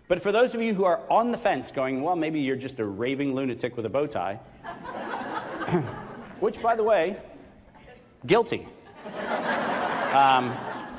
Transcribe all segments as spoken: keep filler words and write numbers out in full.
But for those of you who are on the fence going, well, maybe you're just a raving lunatic with a bow tie, which, by the way, guilty. Um,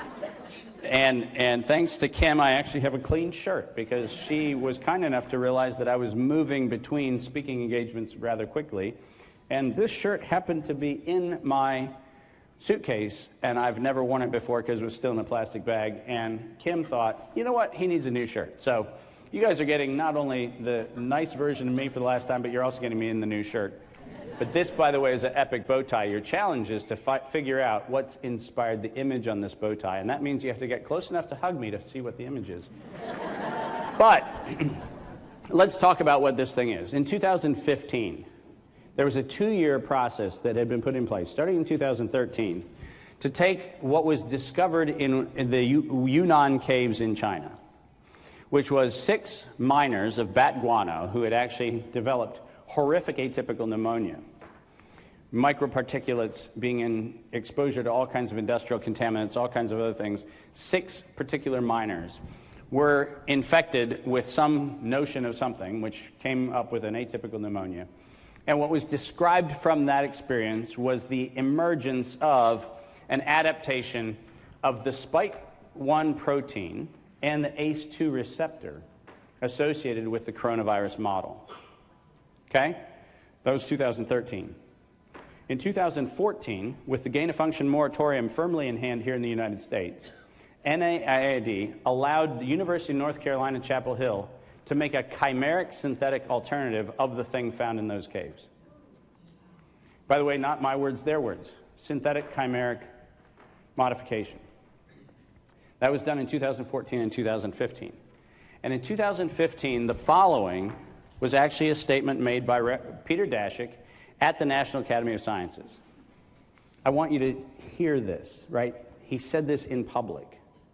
and, and thanks to Kim, I actually have a clean shirt because she was kind enough to realize that I was moving between speaking engagements rather quickly. And this shirt happened to be in my suitcase, and I've never worn it before because it was still in a plastic bag. And Kim thought, you know what, he needs a new shirt. So you guys are getting not only the nice version of me for the last time, but you're also getting me in the new shirt. But this, by the way, is an epic bow tie. Your challenge is to fi- figure out what's inspired the image on this bow tie. And that means you have to get close enough to hug me to see what the image is. But let's talk about what this thing is. In two thousand fifteen, there was a two-year process that had been put in place, starting in two thousand thirteen, to take what was discovered in, in the Yunnan caves in China, which was six miners of bat guano who had actually developed horrific atypical pneumonia, microparticulates being in exposure to all kinds of industrial contaminants, all kinds of other things. Six particular miners were infected with some notion of something, which came up with an atypical pneumonia. And what was described from that experience was the emergence of an adaptation of the spike one protein and the A C E two receptor associated with the coronavirus model. Okay? That was two thousand thirteen. In two thousand fourteen, with the gain-of-function moratorium firmly in hand here in the United States, N I A I D allowed the University of North Carolina, Chapel Hill to make a chimeric synthetic alternative of the thing found in those caves. By the way, not my words, their words. Synthetic chimeric modification. That was done in two thousand fourteen and two thousand fifteen. And in two thousand fifteen, the following was actually a statement made by Re- Peter Daszak at the National Academy of Sciences. I want you to hear this, right? He said this in public.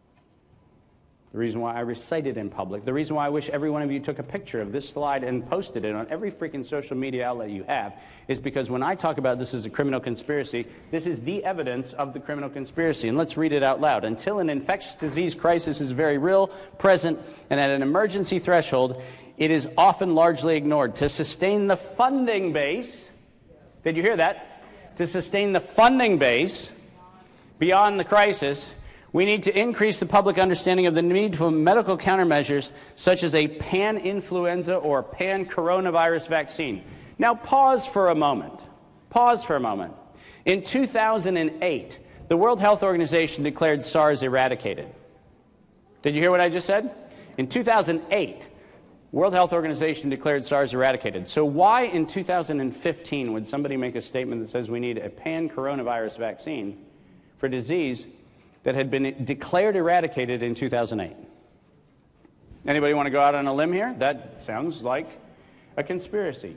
The reason why I recite it in public, the reason why I wish every one of you took a picture of this slide and posted it on every freaking social media outlet you have, is because when I talk about this as a criminal conspiracy, this is the evidence of the criminal conspiracy. And let's read it out loud. Until an infectious disease crisis is very real, present, and at an emergency threshold, it is often largely ignored. To sustain the funding base, did you hear that? To sustain the funding base beyond the crisis, we need to increase the public understanding of the need for medical countermeasures such as a pan-influenza or pan-coronavirus vaccine. Now pause for a moment. Pause for a moment. In two thousand eight, the World Health Organization declared SARS eradicated. Did you hear what I just said? In two thousand eight, World Health Organization declared SARS eradicated. So why in two thousand fifteen would somebody make a statement that says we need a pan-coronavirus vaccine for disease that had been declared eradicated in two thousand eight? Anybody want to go out on a limb here? That sounds like a conspiracy.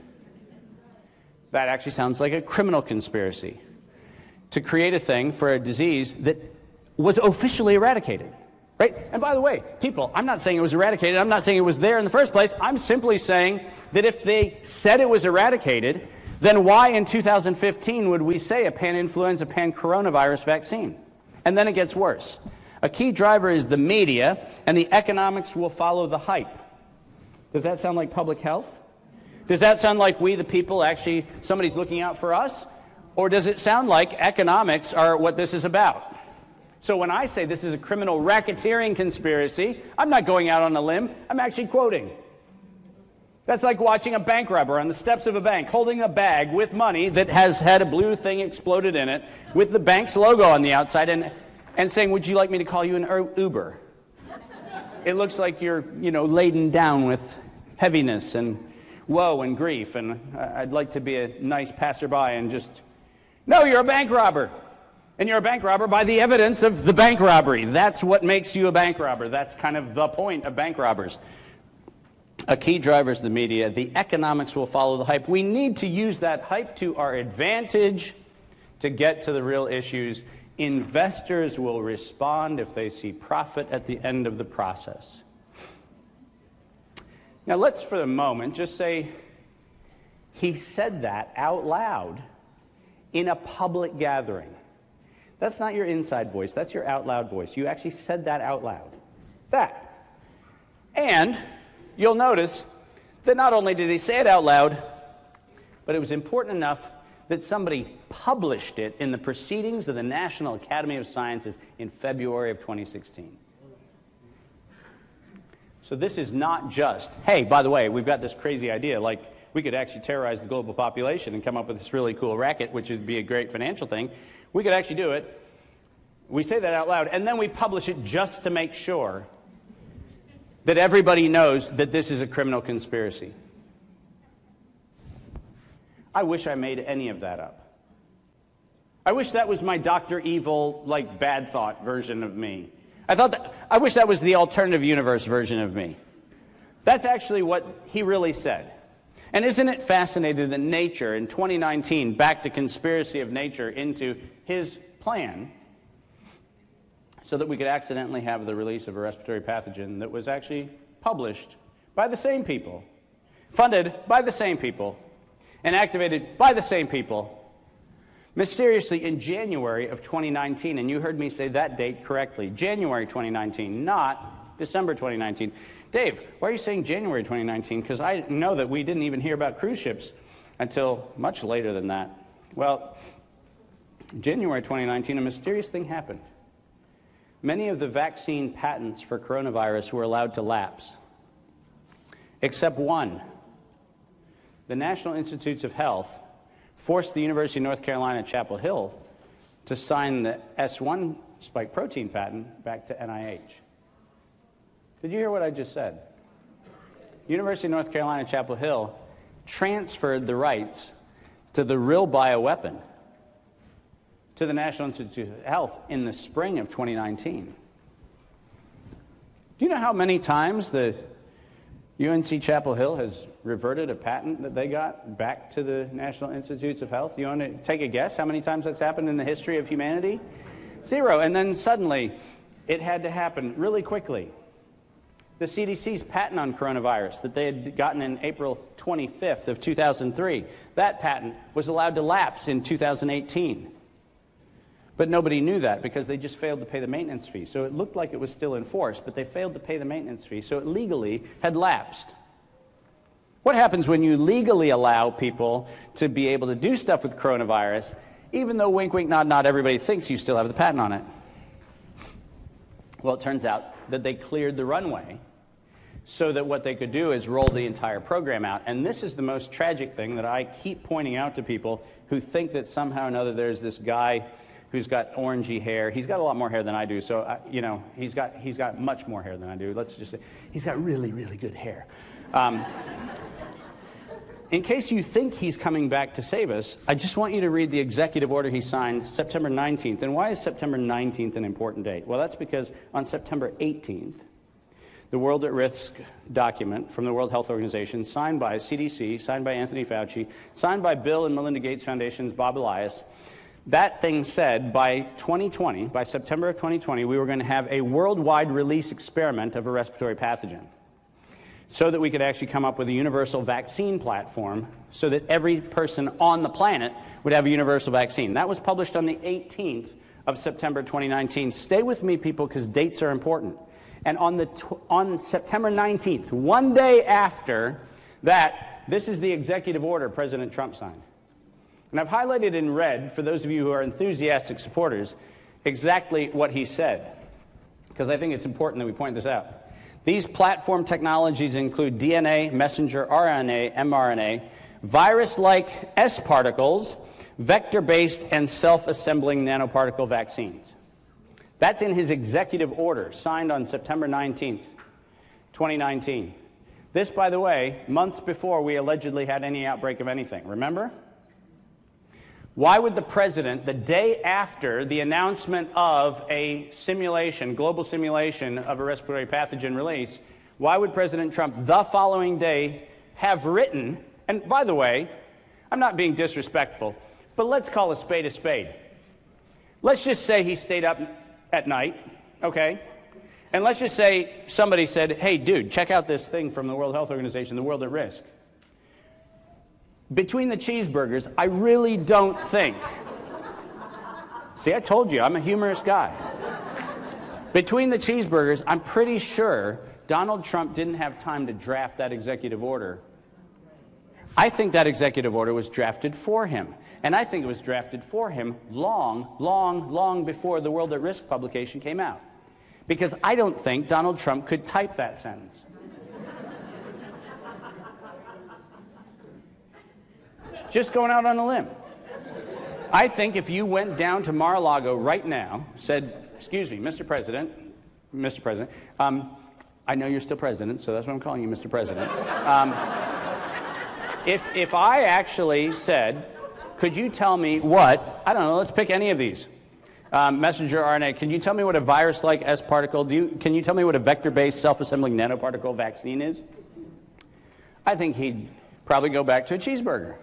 That actually sounds like a criminal conspiracy to create a thing for a disease that was officially eradicated. Right? And by the way, people, I'm not saying it was eradicated. I'm not saying it was there in the first place. I'm simply saying that if they said it was eradicated, then why in two thousand fifteen would we say a pan-influenza, pan-coronavirus vaccine? And then it gets worse. A key driver is the media, and the economics will follow the hype. Does that sound like public health? Does that sound like we, the people, actually, somebody's looking out for us? Or does it sound like economics are what this is about? So when I say this is a criminal racketeering conspiracy, I'm not going out on a limb. I'm actually quoting. That's like watching a bank robber on the steps of a bank holding a bag with money that has had a blue thing exploded in it with the bank's logo on the outside and, and saying, would you like me to call you an Uber? It looks like you're, you know, laden down with heaviness and woe and grief, and I'd like to be a nice passerby and just, no, you're a bank robber. And you're a bank robber by the evidence of the bank robbery. That's what makes you a bank robber. That's kind of the point of bank robbers. A key driver is the media. The economics will follow the hype. We need to use that hype to our advantage to get to the real issues. Investors will respond if they see profit at the end of the process. Now let's, for the moment, just say he said that out loud in a public gathering. That's not your inside voice. That's your out loud voice. You actually said that out loud. That. And you'll notice that not only did he say it out loud, but it was important enough that somebody published it in the Proceedings of the National Academy of Sciences in February of twenty sixteen. So this is not just, hey, by the way, we've got this crazy idea, like we could actually terrorize the global population and come up with this really cool racket, which would be a great financial thing. We could actually do it. We say that out loud, and then we publish it just to make sure that everybody knows that this is a criminal conspiracy. I wish I made any of that up. I wish that was my Doctor Evil, like, bad thought version of me. I thought that, I wish that was the alternative universe version of me. That's actually what he really said. And isn't it fascinating that Nature in twenty nineteen backed a conspiracy of Nature into his plan so that we could accidentally have the release of a respiratory pathogen that was actually published by the same people, funded by the same people, and activated by the same people, mysteriously in January of twenty nineteen, and you heard me say that date correctly, January twenty nineteen, not December twenty nineteen. Dave, why are you saying January twenty nineteen? Because I know that we didn't even hear about cruise ships until much later than that. Well, January twenty nineteen, a mysterious thing happened. Many of the vaccine patents for coronavirus were allowed to lapse, except one. The National Institutes of Health forced the University of North Carolina at Chapel Hill to sign the S one spike protein patent back to N I H. Did you hear what I just said? University of North Carolina, Chapel Hill transferred the rights to the real bioweapon to the National Institute of Health in the spring of twenty nineteen. Do you know how many times the U N C Chapel Hill has reverted a patent that they got back to the National Institutes of Health? You want to take a guess how many times that's happened in the history of humanity? Zero. And then suddenly, it had to happen really quickly. The C D C's patent on coronavirus that they had gotten in April twenty-fifth of two thousand three, that patent was allowed to lapse in two thousand eighteen. But nobody knew that because they just failed to pay the maintenance fee. So it looked like it was still in force, but they failed to pay the maintenance fee, so it legally had lapsed. What happens when you legally allow people to be able to do stuff with coronavirus, even though, wink, wink, nod, nod, everybody thinks you still have the patent on it? Well, it turns out that they cleared the runway so that what they could do is roll the entire program out. And this is the most tragic thing that I keep pointing out to people who think that somehow or another there's this guy who's got orangey hair. He's got a lot more hair than I do, so, I, you know, he's got, he's got much more hair than I do. Let's just say he's got really, really good hair. Um, in case you think he's coming back to save us, I just want you to read the executive order he signed September nineteenth. And why is September nineteenth an important date? Well, that's because on September eighteenth, the World at Risk document from the World Health Organization, signed by C D C, signed by Anthony Fauci, signed by Bill and Melinda Gates Foundation's Bob Elias, that thing said by twenty twenty, by September of twenty twenty, we were going to have a worldwide release experiment of a respiratory pathogen so that we could actually come up with a universal vaccine platform so that every person on the planet would have a universal vaccine. That was published on the eighteenth of September twenty nineteen. Stay with me, people, because dates are important. And on, the tw- on September nineteenth, one day after that, this is the executive order President Trump signed. And I've highlighted in red, for those of you who are enthusiastic supporters, exactly what he said, because I think it's important that we point this out. These platform technologies include D N A, messenger R N A, mRNA, virus-like S particles, vector-based and self-assembling nanoparticle vaccines. That's in his executive order, signed on September nineteenth, twenty nineteen. This, by the way, months before we allegedly had any outbreak of anything. Remember? Why would the president, the day after the announcement of a simulation, global simulation of a respiratory pathogen release, why would President Trump the following day have written, and by the way, I'm not being disrespectful, but let's call a spade a spade. Let's just say he stayed up at night, okay? And let's just say somebody said, hey, dude, check out this thing from the World Health Organization, the World at Risk. Between the cheeseburgers, I really don't think. See, I told you, I'm a humorous guy. Between the cheeseburgers, I'm pretty sure Donald Trump didn't have time to draft that executive order. I think that executive order was drafted for him. And I think it was drafted for him long, long, long before the World at Risk publication came out. Because I don't think Donald Trump could type that sentence. Just going out on a limb. I think if you went down to Mar-a-Lago right now, said, excuse me, Mister President, Mister President, um, I know you're still president, so that's what I'm calling you, Mister President. Um, if, if I actually said, could you tell me what, I don't know, let's pick any of these. Um, messenger R N A, can you tell me what a virus-like S particle, do you, can you tell me what a vector-based self-assembling nanoparticle vaccine is? I think he'd probably go back to a cheeseburger.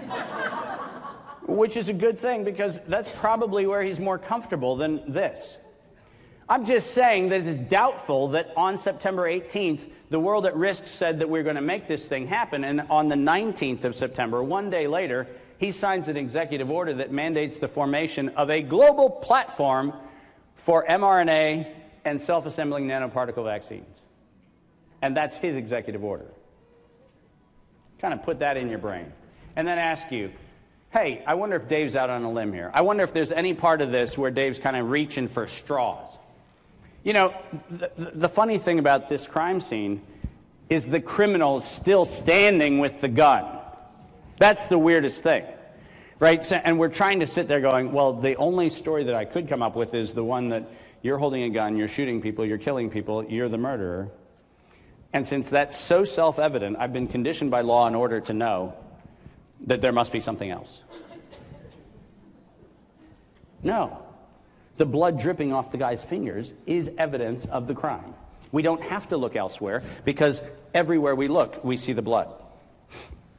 Which is a good thing, because that's probably where he's more comfortable than this. I'm just saying that it's doubtful that on September eighteenth, the World at Risk said that we're going to make this thing happen, and on the nineteenth of September, one day later, he signs an executive order that mandates the formation of a global platform for mRNA and self-assembling nanoparticle vaccines. And that's his executive order. Kind of put that in your brain. And then ask you, hey, I wonder if Dave's out on a limb here. I wonder if there's any part of this where Dave's kind of reaching for straws. You know, the, the funny thing about this crime scene is the criminal's still standing with the gun. That's the weirdest thing, right? So, and we're trying to sit there going, well, the only story that I could come up with is the one that you're holding a gun, you're shooting people, you're killing people, you're the murderer. And since that's so self-evident, I've been conditioned by law and order to know that there must be something else. No. The blood dripping off the guy's fingers is evidence of the crime. We don't have to look elsewhere, because everywhere we look, we see the blood.